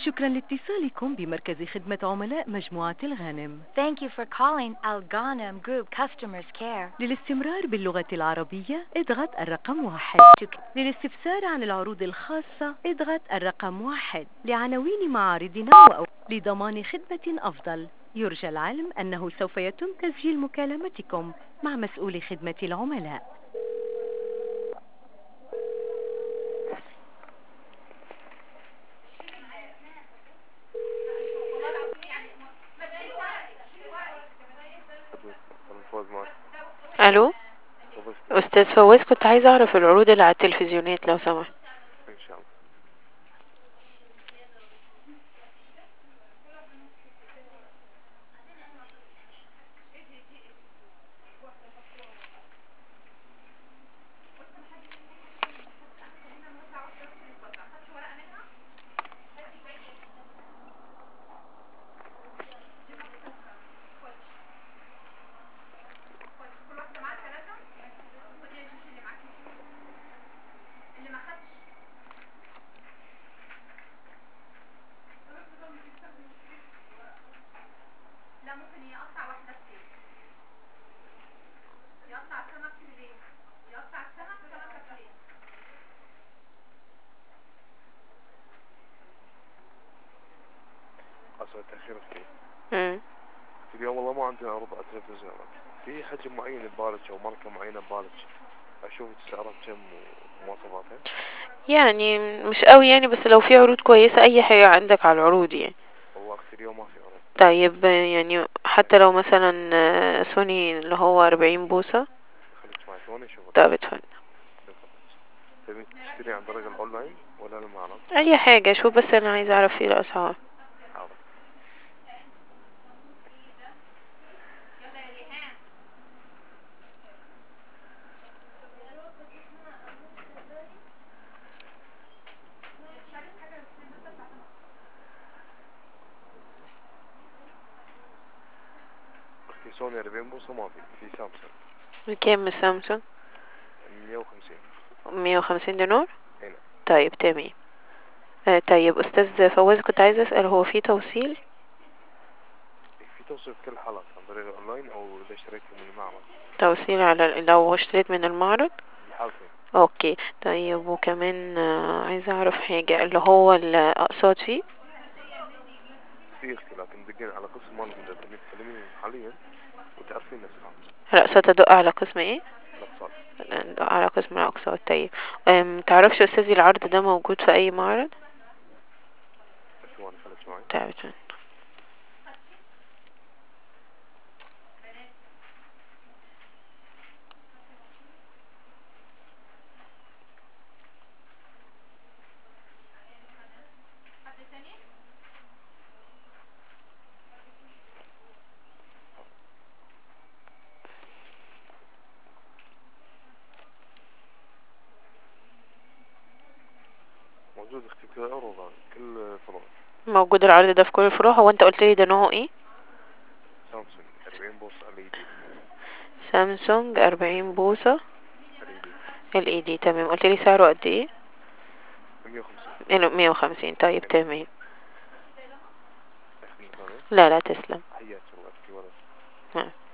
شكرا لاتصالكم بمركز خدمة عملاء مجموعة الغانم. Thank you for calling Al Ghanem Group Customers Care. للاستمرار باللغة العربية اضغط الرقم 1. للاستفسار عن العروض الخاصة اضغط الرقم 1. لعناوين معارضنا لضمان خدمة أفضل يرجى العلم أنه سوف يتم تسجيل مكالمتكم مع مسؤول خدمة العملاء. الو، استاذ فواز، كنت عايزه اعرف العروض اللي على التلفزيونات لو سمحت. ان شاء الله. أصلا تأخير كثير. اليوم والله ما عندنا عروض على التلفزيون. في حجم معين ببالك أو ماركة معينة ببالك أشوف سعرها كم ومواصفاتها؟ يعني مش قوي يعني، بس لو في عروض كويسه اي حاجه عندك على العروض يعني. والله أختي اليوم ما في عروض. طيب يعني حتى لو مثلا سوني اللي هو 40 بوصه. خليك معي ثواني شوف. طيب اتفضل. تبي تشتري عن طريق الأونلاين ولا المعرض؟ اي حاجه، شوف بس انا عايزه اعرف ايه الاسعار. حاضر. أختي سوني 40 بوصة ما في سامسونج. بكام السامسونج؟ 150. 150 دينار. هنا. طيب تمام. طيب استاذ فواز، كنت عايزه اسال هو في توصيل؟ في توصيل في كل الحالات عن طريق الأونلاين أو إذا اشتريت من المعرض. توصيل على لو اشتريت من المعرض؟ الحالتين. اوكي. طيب وكمان عايزه اعرف حاجه، اللي هو الاقساط فيه؟ في اختلاف، ندقين على قسم مالك إذا تبي تكلميني حاليا وتعرفين الأسعار. الاقساط ادق على قسم ايه؟ الأقساط. ادق على قسم الاقساط. طيب تعرفش استاذي العرض ده موجود في اي معرض؟ ثواني خليك معي. طيب. موجود اختي كل عروض كل فروع. موجود العرض ده في كل الفروع؟ هو انت قلت لي ده نوعه ايه؟ سامسونج 40 بوصة LED. سامسونج 40 بوصة LED. LED. تمام. قلت لي سعره قد ايه؟ 150. 150. طيب تمام. اختي ثانية. لا لا تسلم. حياك الله اختي ولد.